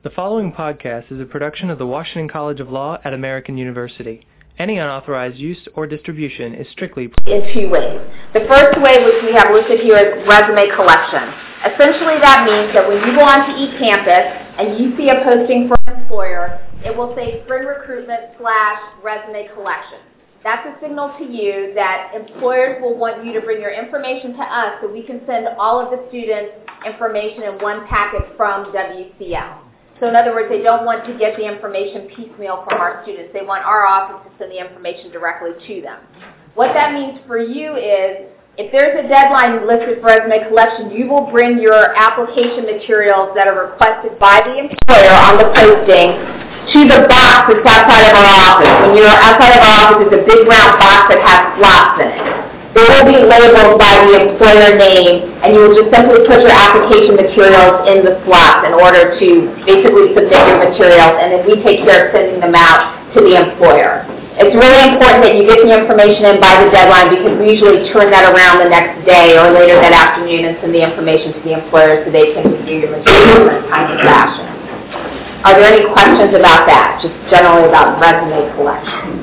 The following podcast is a production of the Washington College of Law at American University. Any unauthorized use or distribution is strictly in two ways. The first way, which we have listed here, is resume collection. Essentially, that means that when you go onto eCampus and you see a posting for an employer, it will say Spring Recruitment / resume collection. That's a signal to you that employers will want you to bring your information to us so we can send all of the students' information in one packet from WCL. So in other words, they don't want to get the information piecemeal from our students. They want our office to send the information directly to them. What that means for you is, if there's a deadline listed for resume collection, you will bring your application materials that are requested by the employer on the posting to the box that's outside of our office. When you're outside of our office, it's a big round box that has slots in it. They will be labeled by the employer name, and you will just simply put your application materials in the slots in order to basically submit your materials, and then we take care of sending them out to the employer. It's really important that you get the information in by the deadline because we usually turn that around the next day or later that afternoon and send the information to the employer so they can review your materials in a timely fashion. Are there any questions about that, just generally about resume collection?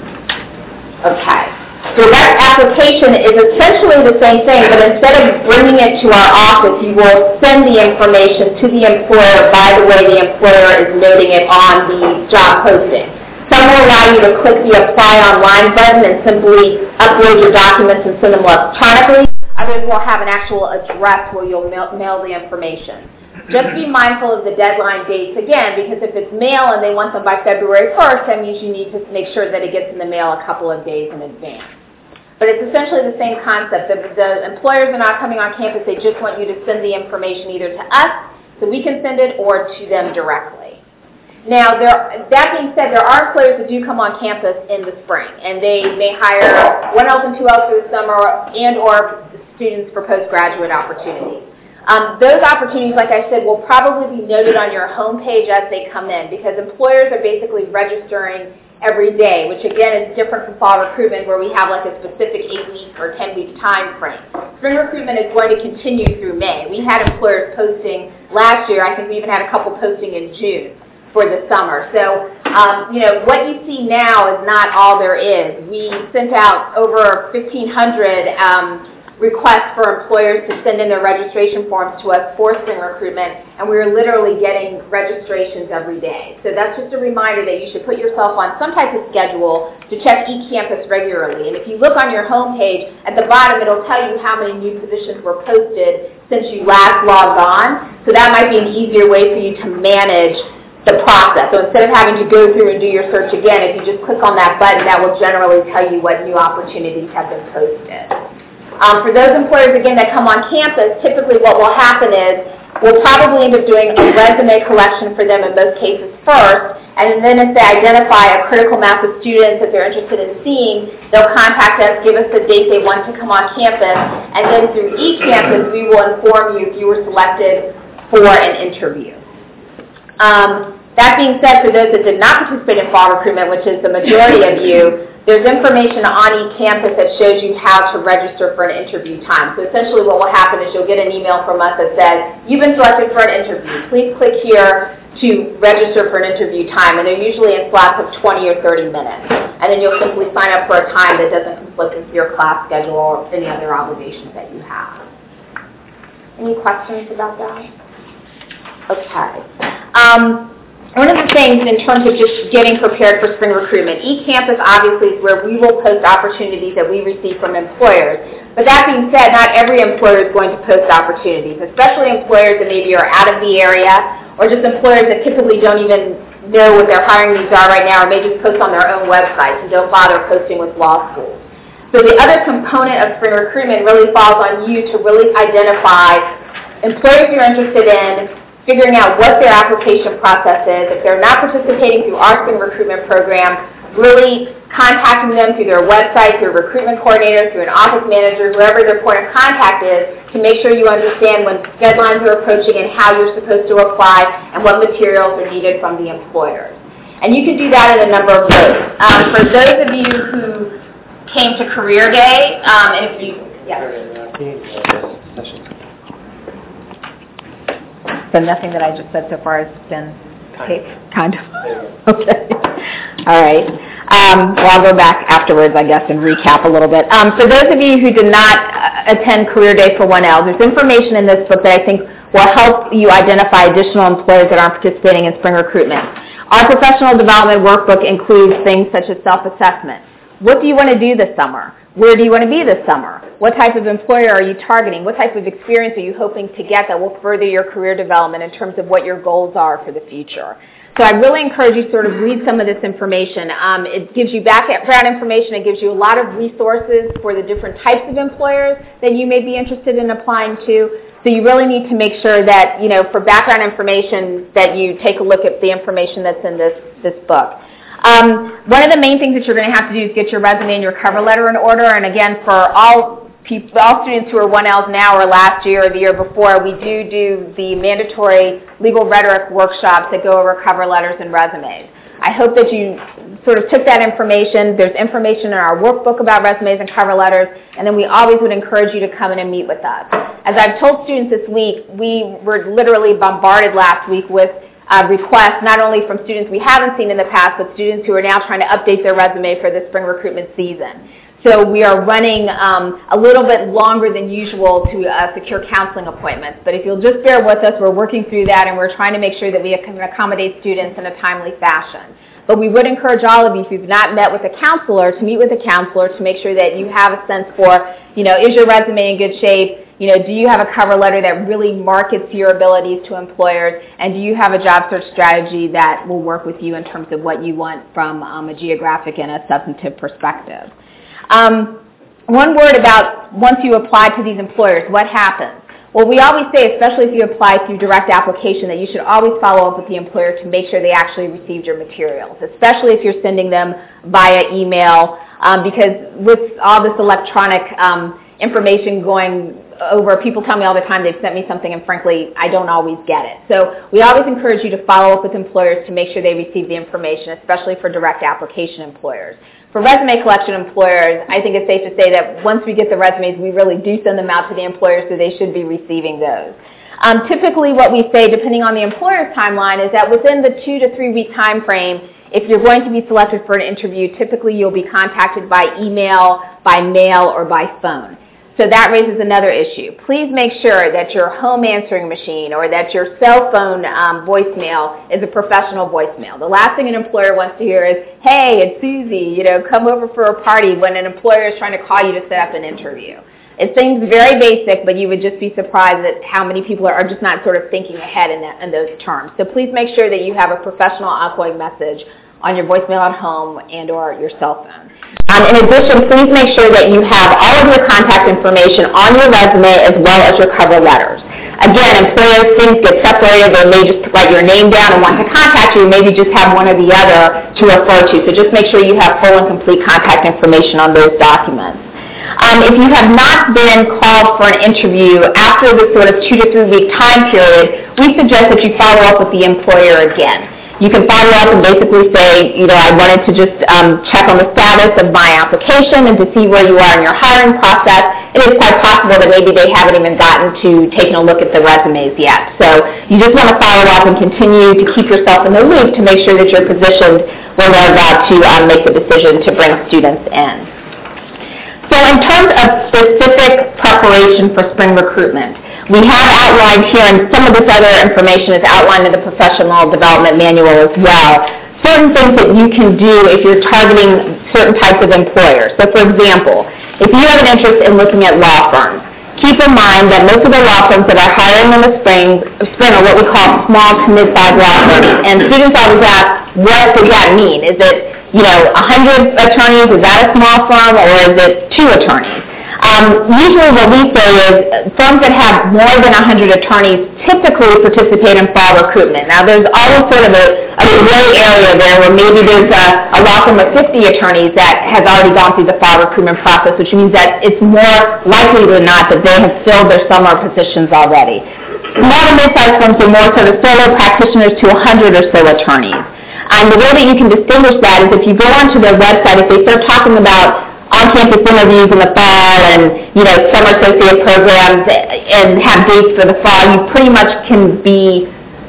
Okay. Direct application is essentially the same thing, but instead of bringing it to our office, you will send the information to the employer by the way the employer is noting it on the job posting. Some will allow you to click the Apply Online button and simply upload your documents and send them electronically. Others will have an actual address where you'll mail the information. Just be mindful of the deadline dates again, because if it's mail and they want them by February 1st, that means you need to make sure that it gets in the mail a couple of days in advance. But it's essentially the same concept. The employers are not coming on campus. They just want you to send the information either to us so we can send it or to them directly. Now, that being said, there are employers that do come on campus in the spring, and they may hire 1Ls and 2Ls for the summer and or students for postgraduate opportunities. Those opportunities, like I said, will probably be noted on your homepage as they come in because employers are basically registering every day, which again is different from fall recruitment where we have like a specific 8-week or 10-week time frame. Spring recruitment is going to continue through May. We had employers posting last year. I think we even had a couple posting in June for the summer. So, what you see now is not all there is. We sent out over 1,500 requests for employers to send in their registration forms to us for spring recruitment, and we're literally getting registrations every day. So that's just a reminder that you should put yourself on some type of schedule to check eCampus regularly. And if you look on your homepage, at the bottom it'll tell you how many new positions were posted since you last logged on. So that might be an easier way for you to manage the process. So instead of having to go through and do your search again, if you just click on that button, that will generally tell you what new opportunities have been posted. For those employers, again, that come on campus, typically what will happen is we'll probably end up doing a resume collection for them in most cases first, and then if they identify a critical mass of students that they're interested in seeing, they'll contact us, give us the date they want to come on campus, and then through eCampus, we will inform you if you were selected for an interview. That being said, for those that did not participate in fall recruitment, which is the majority of you, there's information on eCampus that shows you how to register for an interview time. So essentially what will happen is you'll get an email from us that says, you've been selected for an interview. Please click here to register for an interview time. And they're usually in slots of 20 or 30 minutes. And then you'll simply sign up for a time that doesn't conflict with your class schedule or any other obligations that you have. Any questions about that? Okay. One of the things in terms of just getting prepared for spring recruitment, eCampus obviously is where we will post opportunities that we receive from employers. But that being said, not every employer is going to post opportunities, especially employers that maybe are out of the area or just employers that typically don't even know what their hiring needs are right now or may just post on their own websites and don't bother posting with law schools. So the other component of spring recruitment really falls on you to really identify employers you're interested in, figuring out what their application process is. If they're not participating through our spring recruitment program, really contacting them through their website, through a recruitment coordinator, through an office manager, whoever their point of contact is, to make sure you understand when deadlines are approaching and how you're supposed to apply and what materials are needed from the employers. And you can do that in a number of ways. For those of you who came to Career Day, and if you, So nothing that I just said so far has been Kind of. Okay. All right. Well, I'll go back afterwards, I guess, and recap a little bit. For those of you who did not attend Career Day for 1L, there's information in this book that I think will help you identify additional employers that aren't participating in spring recruitment. Our professional development workbook includes things such as self-assessment. What do you want to do this summer? Where do you want to be this summer? What type of employer are you targeting? What type of experience are you hoping to get that will further your career development in terms of what your goals are for the future? So I really encourage you to sort of read some of this information. It gives you background information. It gives you a lot of resources for the different types of employers that you may be interested in applying to. So you really need to make sure that, for background information, that you take a look at the information that's in this book. One of the main things that you're going to have to do is get your resume and your cover letter in order. And again, for all students who are 1Ls now or last year or the year before, we do the mandatory legal rhetoric workshops that go over cover letters and resumes. I hope that you sort of took that information. There's information in our workbook about resumes and cover letters, and then we always would encourage you to come in and meet with us. As I've told students this week, we were literally bombarded last week with requests, not only from students we haven't seen in the past, but students who are now trying to update their resume for the spring recruitment season. So we are running a little bit longer than usual to secure counseling appointments. But if you'll just bear with us, we're working through that, and we're trying to make sure that we can accommodate students in a timely fashion. But we would encourage all of you, if you've not met with a counselor, to meet with a counselor to make sure that you have a sense for, is your resume in good shape? Do you have a cover letter that really markets your abilities to employers? And do you have a job search strategy that will work with you in terms of what you want from a geographic and a substantive perspective? One word about once you apply to these employers, what happens? Well, we always say, especially if you apply through direct application, that you should always follow up with the employer to make sure they actually received your materials, especially if you're sending them via email, because with all this electronic information going over, people tell me all the time they've sent me something, and frankly, I don't always get it. So we always encourage you to follow up with employers to make sure they receive the information, especially for direct application employers. For resume collection employers, I think it's safe to say that once we get the resumes, we really do send them out to the employers, so they should be receiving those. Typically what we say, depending on the employer's timeline, is that within the 2 to 3 week time frame, if you're going to be selected for an interview, typically you'll be contacted by email, by mail, or by phone. So that raises another issue. Please make sure that your home answering machine or that your cell phone voicemail is a professional voicemail. The last thing an employer wants to hear is, hey, it's Susie, come over for a party, when an employer is trying to call you to set up an interview. It seems very basic, but you would just be surprised at how many people are just not sort of thinking ahead in those terms. So please make sure that you have a professional outgoing message on your voicemail at home and or your cell phone. In addition, please make sure that you have all of your contact information on your resume as well as your cover letters. Again, employers, things get separated. They may just write your name down and want to contact you, maybe just have one or the other to refer to. So just make sure you have full and complete contact information on those documents. If you have not been called for an interview after the sort of 2 to 3 week time period, we suggest that you follow up with the employer again. You can follow up and basically say, I wanted to just check on the status of my application and to see where you are in your hiring process. It is quite possible that maybe they haven't even gotten to taking a look at the resumes yet. So you just want to follow up and continue to keep yourself in the loop to make sure that you're positioned when they're about to make the decision to bring students in. So in terms of specific preparation for spring recruitment, we have outlined here, and some of this other information is outlined in the professional development manual as well, certain things that you can do if you're targeting certain types of employers. So for example, if you have an interest in looking at law firms, keep in mind that most of the law firms that are hiring in the spring are what we call small to mid-sized law firms. And students always ask, what does that mean? Is it 100 attorneys, is that a small firm, or is it 2 attorneys? Usually what we say is firms that have more than 100 attorneys typically participate in fall recruitment. Now there's always sort of a gray area there where maybe there's a law firm of 50 attorneys that has already gone through the fall recruitment process, which means that it's more likely than not that they have filled their summer positions already. Small to mid-sized firms are more sort of solo practitioners to 100 or so attorneys. And the way that you can distinguish that is if you go onto their website, if they start talking about on-campus interviews in the fall and, summer associate programs and have dates for the fall, you pretty much can be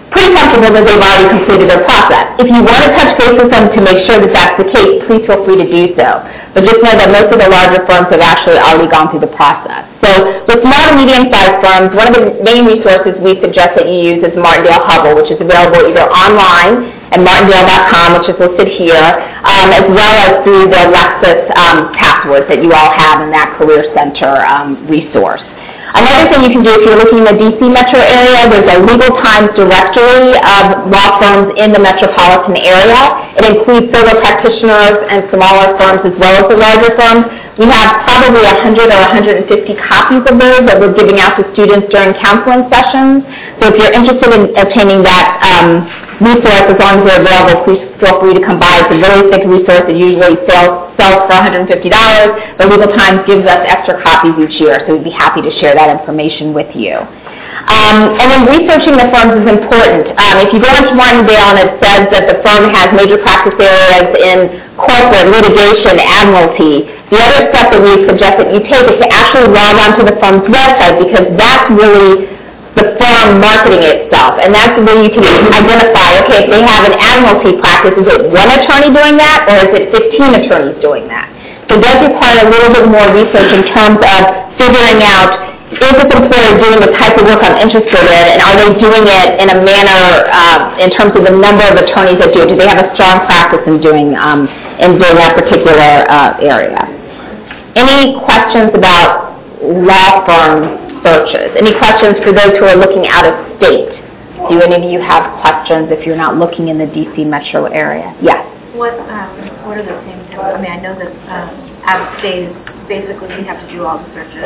pretty comfortable that they've already completed their process. If you want to touch base with them to make sure that that's the case, please feel free to do so. But just know that most of the larger firms have actually already gone through the process. So with small to medium-sized firms, one of the main resources we suggest that you use is Martindale Hubble, which is available either online at martindale.com, which is listed here, as well as through the Lexis passwords that you all have in that Career Center resource. Another thing you can do if you're looking in the D.C. metro area, there's a Legal Times directory of law firms in the metropolitan area. It includes solo practitioners and smaller firms as well as the larger firms. We have probably 100 or 150 copies of those that we're giving out to students during counseling sessions. So if you're interested in obtaining that resource, as long as they're available, please feel free to come by. It's a really thick resource that usually sells for $150, but Legal Times gives us extra copies each year, so we'd be happy to share that information with you. And then researching the firms is important. If you go into Martindale and it says that the firm has major practice areas in corporate, litigation, admiralty, the other step that we suggest that you take is to actually log on to the firm's website, because that's really the firm marketing itself, and that's where you can identify, okay, if they have an admiralty practice, is it one attorney doing that, or is it 15 attorneys doing that? So it does require a little bit more research in terms of figuring out, is this employer doing the type of work I'm interested in, and are they doing it in a manner in terms of the number of attorneys that do it? Do they have a strong practice in doing that particular area? Any questions about law firm searches? Any questions for those who are looking out of state? Do any of you have questions if you're not looking in the D.C. metro area? Yes. What are the things? I mean, I know that out of state, basically we have to do all the searches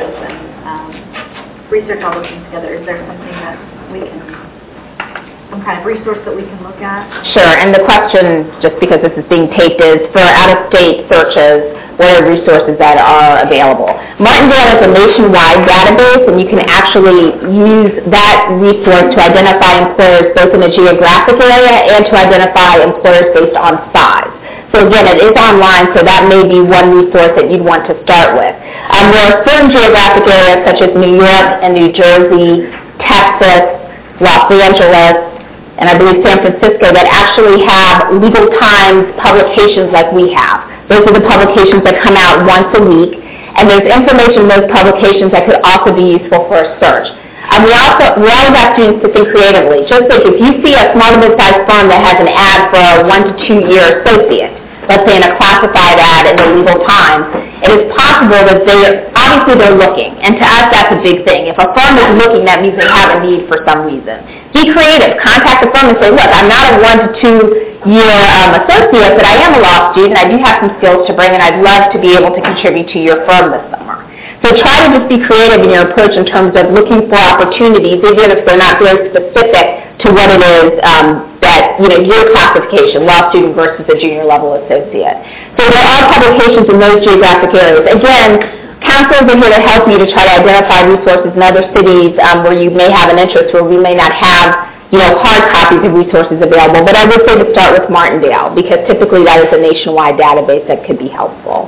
and research all those things together. Is there something that we can, some kind of resource that we can look at? Sure, and the question, just because this is being taped, is for out-of-state searches, what are resources that are available? Martindale is a nationwide database, and you can actually use that resource to identify employers both in a geographic area and to identify employers based on size. So again, it is online, so that may be one resource that you'd want to start with. There are certain geographic areas such as New York and New Jersey, Texas, Los Angeles, and I believe San Francisco, that actually have Legal Times publications like we have. Those are the publications that come out once a week, and there's information in those publications that could also be useful for a search. We always ask students to think creatively. Just like if you see a small to mid-sized firm that has an ad for a 1 to 2 year associate, let's say in a classified ad in the Legal Times, it is possible that they're looking, and to us that's a big thing. If a firm is looking, that means they have a need for some reason. Be creative. Contact the firm and say, look, I'm not a 1 to 2 year associate, but I am a law student. I do have some skills to bring, and I'd love to be able to contribute to your firm this summer. So try to just be creative in your approach in terms of looking for opportunities, even if they're not very specific to what it is that, your classification, law student versus a junior level associate. So there are publications in those geographic areas. Again, counselors are here to help you to try to identify resources in other cities where you may have an interest, where we may not have hard copies of resources available. But I would say to start with Martindale, because typically that is a nationwide database that could be helpful.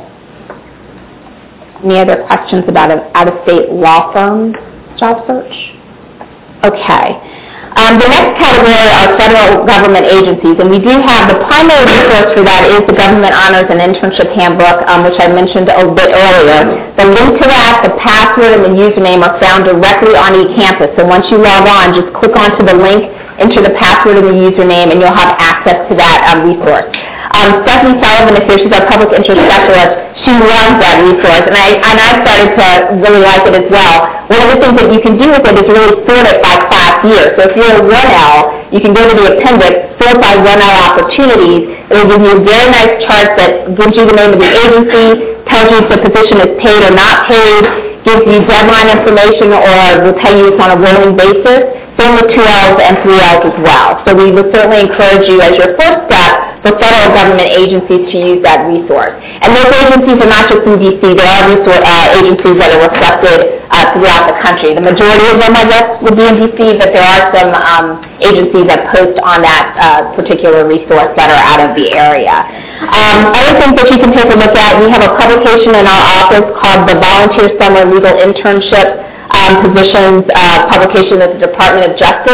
Any other questions about an out-of-state law firm job search? Okay. The next category are federal government agencies, and we do have the primary resource for that is the Government Honors and Internship Handbook, which I mentioned a bit earlier. The link to that, the password, and the username are found directly on eCampus. So once you log on, just click onto the link, enter the password and the username, and you'll have access to that resource. Stephanie Sullivan is here. She's our public interest specialist. She loves that resource, and I started to really like it as well. One of the things that you can do with it is really sort it by class year. So if you're a 1L, you can go to the appendix, sort by 1L opportunities. It will give you a very nice chart that gives you the name of the agency, tells you if the position is paid or not paid, gives you deadline information, or will tell you it's on a rolling basis. Same with 2Ls and 3Ls as well. So we would certainly encourage you as your first step for federal government agencies to use that resource. And those agencies are not just in D.C. There are agencies that are reflected throughout the country. The majority of them, I guess, would be in D.C., but there are some agencies that post on that particular resource that are out of the area. Other things that you can take a look at, we have a publication in our office called the Volunteer Summer Legal Internship Positions publication of the Department of Justice.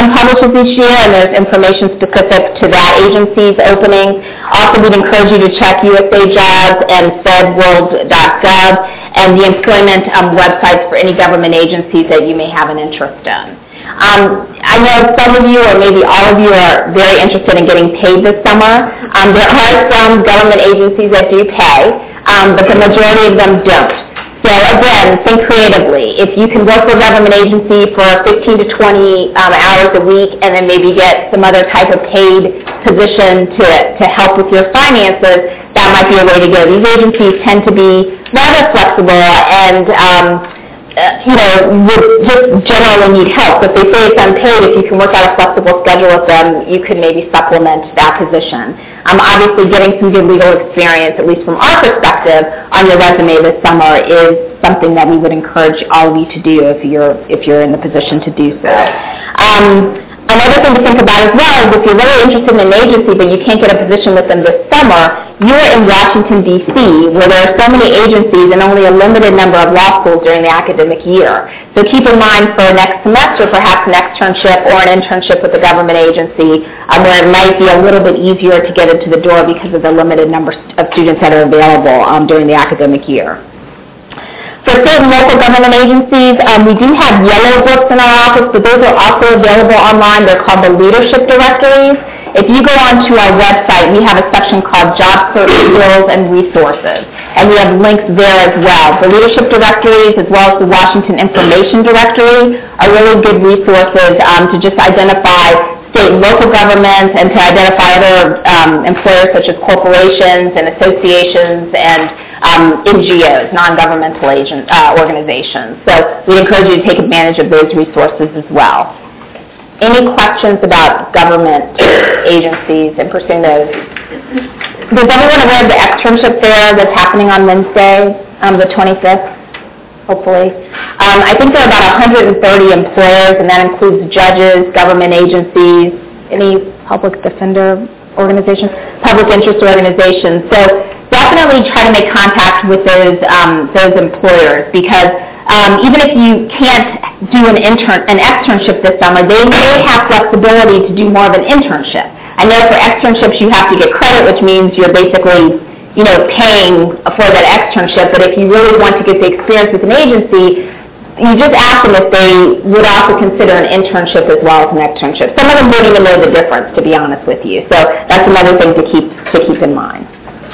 publishes each year, and there's information specific to that agency's openings. Also, we'd encourage you to check USA Jobs and fedworld.gov and the employment websites for any government agencies that you may have an interest in. I know some of you, or maybe all of you, are very interested in getting paid this summer. There are some government agencies that do pay, but the majority of them don't. So again, think creatively. If you can work for a government agency for 15 to 20 hours a week and then maybe get some other type of paid position to help with your finances, that might be a way to go. These agencies tend to be rather flexible and would just generally need help. If they say it's unpaid, if you can work out a flexible schedule with them, you could maybe supplement that position. Obviously, getting some good legal experience, at least from our perspective, on your resume this summer is something that we would encourage all of you to do if you're in the position to do so. Another thing to think about as well is if you're really interested in an agency but you can't get a position with them this summer, you're in Washington, D.C., where there are so many agencies and only a limited number of law schools during the academic year. So keep in mind for next semester, perhaps an externship or an internship with a government agency where it might be a little bit easier to get into the door because of the limited number of students that are available during the academic year. For certain local government agencies, we do have yellow books in our office, but those are also available online. They're called the leadership directories. If you go onto our website, we have a section called Job Search Skills and Resources, and we have links there as well. The leadership directories, as well as the Washington Information Directory, are really good resources to just identify state and local governments and to identify other employers such as corporations and associations and NGOs, non-governmental organizations. So we encourage you to take advantage of those resources as well. Any questions about government agencies and pursuing those? Does everyone aware of the externship fair that's happening on Wednesday, the 25th, hopefully? I think there are about 130 employers, and that includes judges, government agencies, any public defender organizations, public interest organizations. So definitely try to make contact with those employers because even if you can't do an externship this summer, they may have flexibility to do more of an internship. I know for externships you have to get credit, which means you're basically paying for that externship, but if you really want to get the experience with an agency, you just ask them if they would also consider an internship as well as an externship. Some of them don't even know the difference, to be honest with you. So that's another thing to keep in mind.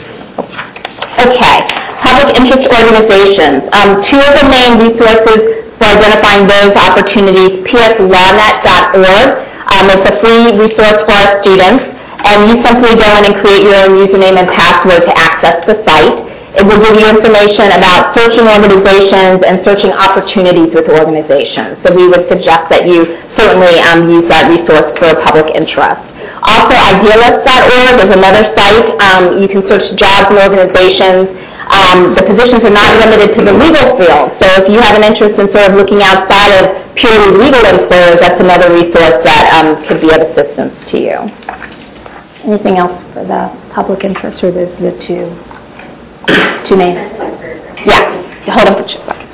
Okay, public interest organizations. Two of the main resources for identifying those opportunities, pslawnet.org. It's a free resource for our students, and you simply go in and create your own username and password to access the site. It will give you information about searching organizations and searching opportunities with organizations. So we would suggest that you certainly use that resource for public interest. Also, idealist.org is another site. You can search jobs and organizations. The positions are not limited to the legal field. So if you have an interest in sort of looking outside of purely legal employers, that's another resource that could be of assistance to you. Anything else for the public interest or the two main? Yeah. Hold on for just a second.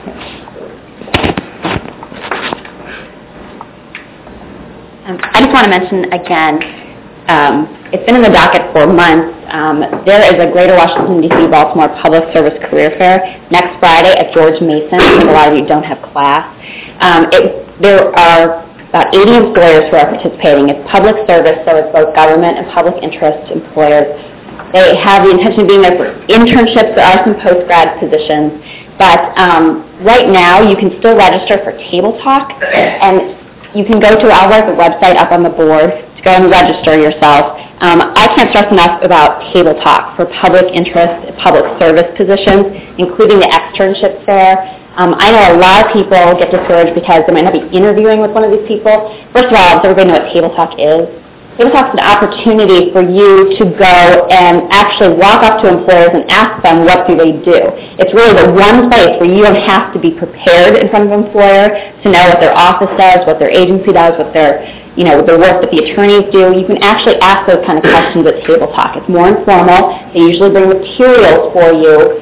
I just want to mention again, it's been in the docket for months. There is a Greater Washington, D.C. Baltimore Public Service Career Fair next Friday at George Mason. I think a lot of you don't have class. There are about 80 employers who are participating. It's public service, so it's both government and public interest employers. They have the intention of being there for internships. There are some post-grad positions. But right now, you can still register for Table Talk, and you can go to our website up on the board to go and register yourself. I can't stress enough about Table Talk for public interest, public service positions, including the externships there. I know a lot of people get discouraged because they might not be interviewing with one of these people. First of all, does everybody know what Table Talk is? Table Talk is an opportunity for you to go and actually walk up to employers and ask them what do they do. It's really the one place where you don't have to be prepared in front of an employer to know what their office does, what their agency does, what their the work that the attorneys do. You can actually ask those kind of questions at Table Talk. It's more informal. They usually bring materials for you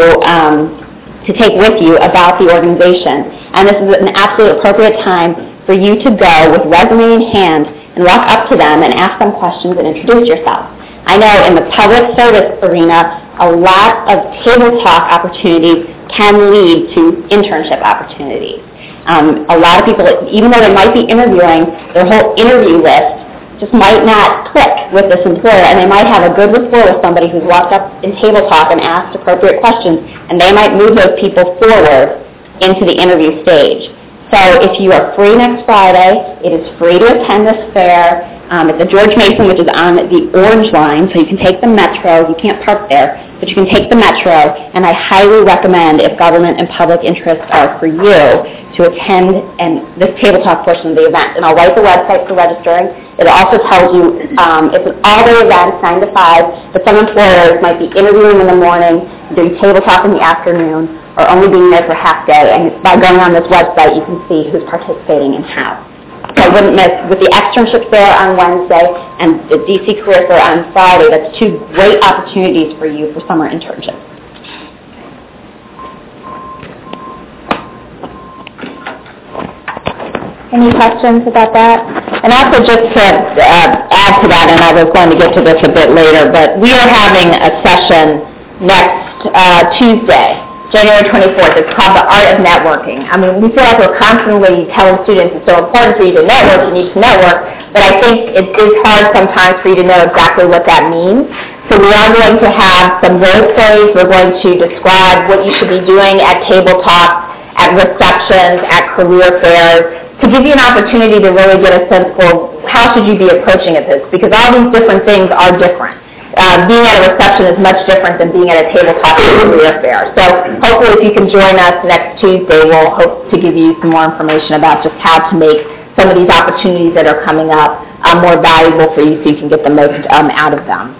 to take with you about the organization. And this is an absolutely appropriate time for for you to go with resume in hand and walk up to them and ask them questions and introduce yourself. I know in the public service arena, a lot of table talk opportunities can lead to internship opportunities. A lot of people, even though they might be interviewing, their whole interview list just might not click with this employer, and they might have a good rapport with somebody who's walked up in table talk and asked appropriate questions, and they might move those people forward into the interview stage. So if you are free next Friday, it is free to attend this fair. It's at George Mason, which is on the Orange Line, so you can take the Metro. You can't park there, but you can take the Metro, and I highly recommend, if government and public interests are for you, to attend this table talk portion of the event. And I'll write the website for registering. It also tells you it's an all-day event, 9 to 5, but some employers might be interviewing in the morning, doing table talk in the afternoon, or only being there for half day. And by going on this website, you can see who's participating and how. So I wouldn't miss, with the externship fair on Wednesday and the DC Career Fair on Friday, that's two great opportunities for you for summer internships. Any questions about that? And also just to add to that, and I was going to get to this a bit later, but we are having a session next Tuesday, January 24th. It's called The Art of Networking. I mean, we feel like we're constantly telling students it's so important for you to network, you need to network, but I think it is hard sometimes for you to know exactly what that means. So we are going to have some role plays. We're going to describe what you should be doing at table talk, at receptions, at career fairs, to give you an opportunity to really get a sense for how should you be approaching at this, because all these different things are different. Being at a reception is much different than being at a table talk or a career fair. So hopefully if you can join us next Tuesday, we'll hope to give you some more information about just how to make some of these opportunities that are coming up more valuable for you so you can get the most out of them.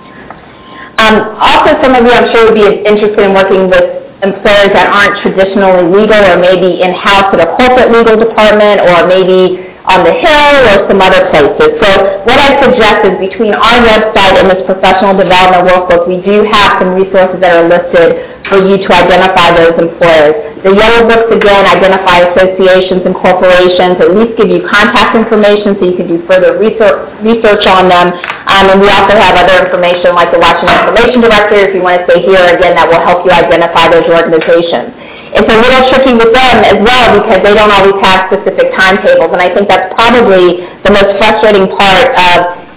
Also, some of you I'm sure would be interested in working with employers that aren't traditionally legal, or maybe in-house at a corporate legal department, or maybe on the Hill or some other places. So what I suggest is between our website and this professional development workbook, we do have some resources that are listed for you to identify those employers. The yellow books, again, identify associations and corporations, at least give you contact information so you can do further research on them. And we also have other information like the Washington Information Directory, if you want to stay here, again, that will help you identify those organizations. It's a little tricky with them as well because they don't always have specific timetables, and I think that's probably the most frustrating part of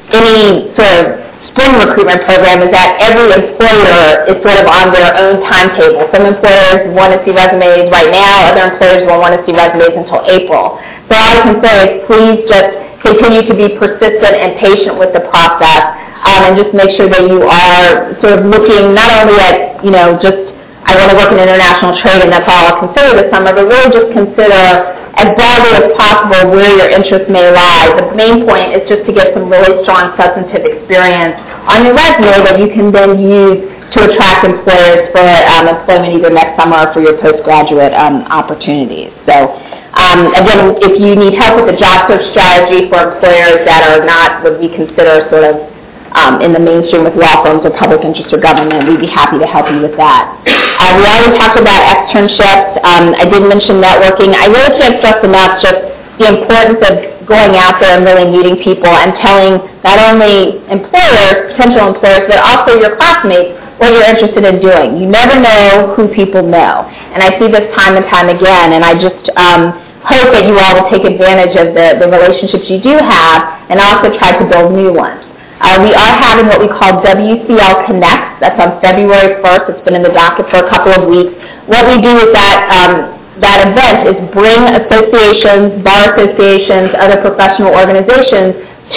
any sort of spring recruitment program is that every employer is sort of on their own timetable. Some employers want to see resumes right now, other employers will want to see resumes until April. So all I can say is please just continue to be persistent and patient with the process, and just make sure that you are sort of looking not only at, just I want to work in international trade and that's all I'll consider this summer, but really just consider as broadly as possible where your interests may lie. The main point is just to get some really strong substantive experience on your resume that you can then use to attract employers for employment either next summer or for your postgraduate opportunities. So again, if you need help with the job search strategy for employers that are not what we consider sort of in the mainstream with law firms or public interest or government, we'd be happy to help you with that. We already talked about externships. I did mention networking. I really can't stress enough just the importance of going out there and really meeting people and telling not only employers, potential employers, but also your classmates what you're interested in doing. You never know who people know. And I see this time and time again, and I just hope that you all will take advantage of the relationships you do have and also try to build new ones. We are having what we call WCL Connect. That's on February 1st. It's been in the docket for a couple of weeks. What we do with that event is bring associations, bar associations, other professional organizations to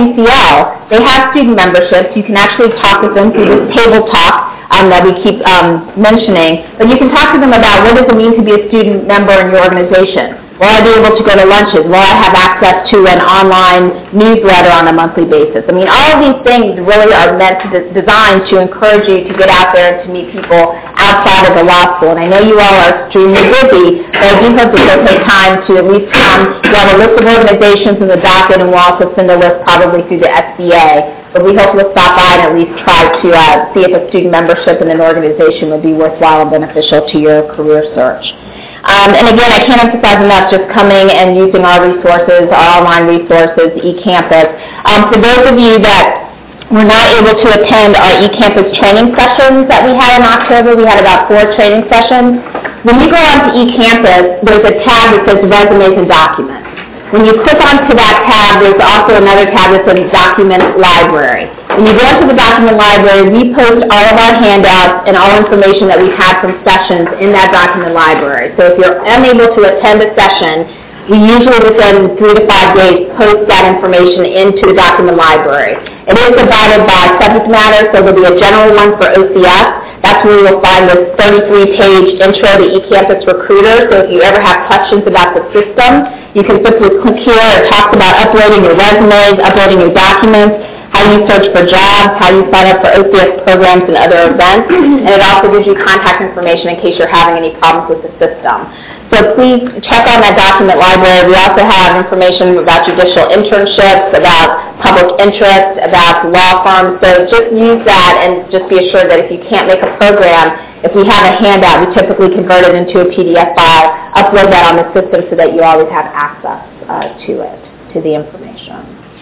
WCL. They have student memberships. You can actually talk with them through this table talk that we keep mentioning. But you can talk to them about what does it mean to be a student member in your organization. Will I be able to go to lunches? Will I have access to an online newsletter on a monthly basis? I mean, all of these things really are meant to designed to encourage you to get out there and to meet people outside of the law school. And I know you all are extremely busy, but I do hope that you'll take time to at least come. We have a list of organizations in the docket, and we'll also send a list probably through the SBA. But we hope you'll stop by and at least try to see if a student membership in an organization would be worthwhile and beneficial to your career search. And again, I can't emphasize enough just coming and using our resources, our online resources, eCampus. For those of you that were not able to attend our eCampus training sessions that we had in October, we had about 4 training sessions. When you go onto eCampus, there's a tab that says Resumes and Documents. When you click onto that tab, there's also another tab that says Document Library. When you go into the Document Library, we post all of our handouts and all information that we've had from sessions in that Document Library. So if you're unable to attend a session, we usually within 3 to 5 days post that information into the Document Library. It is divided by subject matter, so there'll be a general one for OCS. That's where you'll find this 33-page intro to eCampus Recruiter. So if you ever have questions about the system, you can simply click here. It talks about uploading your resumes, uploading your documents, how you search for jobs, how you sign up for OCS programs and other events, and it also gives you contact information in case you're having any problems with the system. So please check on that document library. We also have information about judicial internships, about public interest, about law firms. So just use that and just be assured that if you can't make a program, if we have a handout, we typically convert it into a PDF file, upload that on the system so that you always have access to it, to the information.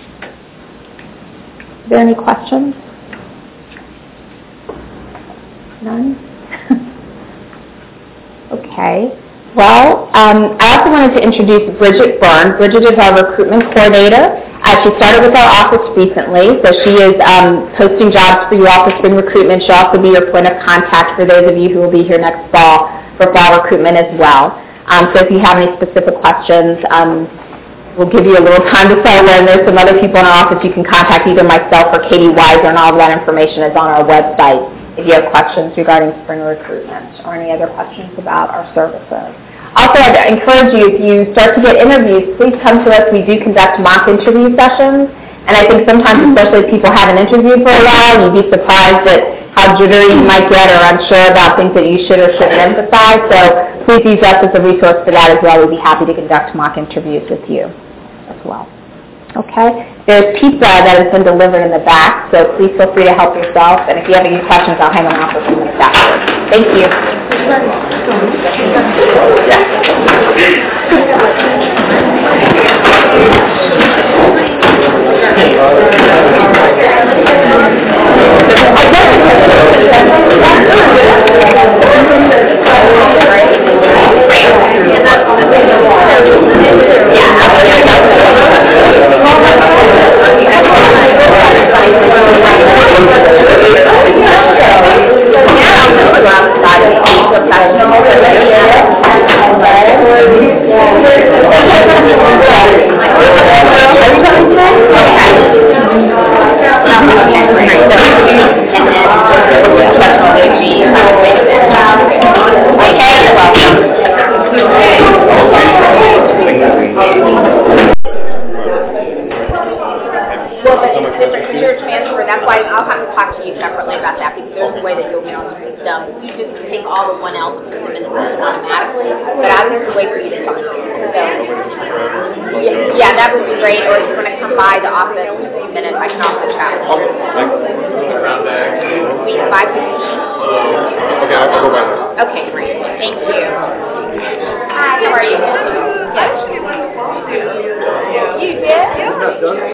Are there any questions? None? Okay. Well, I also wanted to introduce Bridget Byrne. Bridget is our recruitment coordinator. She started with our office recently, so she is posting jobs for you all for spring recruitment. She'll also be your point of contact for those of you who will be here next fall for fall recruitment as well. So if you have any specific questions, we'll give you a little time to settle in. There's some other people in our office you can contact, either myself or Katie Weiser, and all of that information is on our website if you have questions regarding spring recruitment or any other questions about our services. Also, I'd encourage you, if you start to get interviews, please come to us. We do conduct mock interview sessions, and I think sometimes, especially if people haven't interviewed for a while, you'd be surprised at how jittery you might get or unsure about things that you should or shouldn't emphasize. So please use us as a resource for that as well. We'd be happy to conduct mock interviews with you as well. Okay? There's pizza that has been delivered in the back, so please feel free to help yourself. And if you have any questions, I'll hang them out for a few minutes afterwards. Thank you. Yeah, that would be great. Or if you want to come by the office in a few minutes, I can also chat with you. Around between 5:15. Okay, I'll go by there. Okay, great. Thank you. Hi, how are you? Good. You did?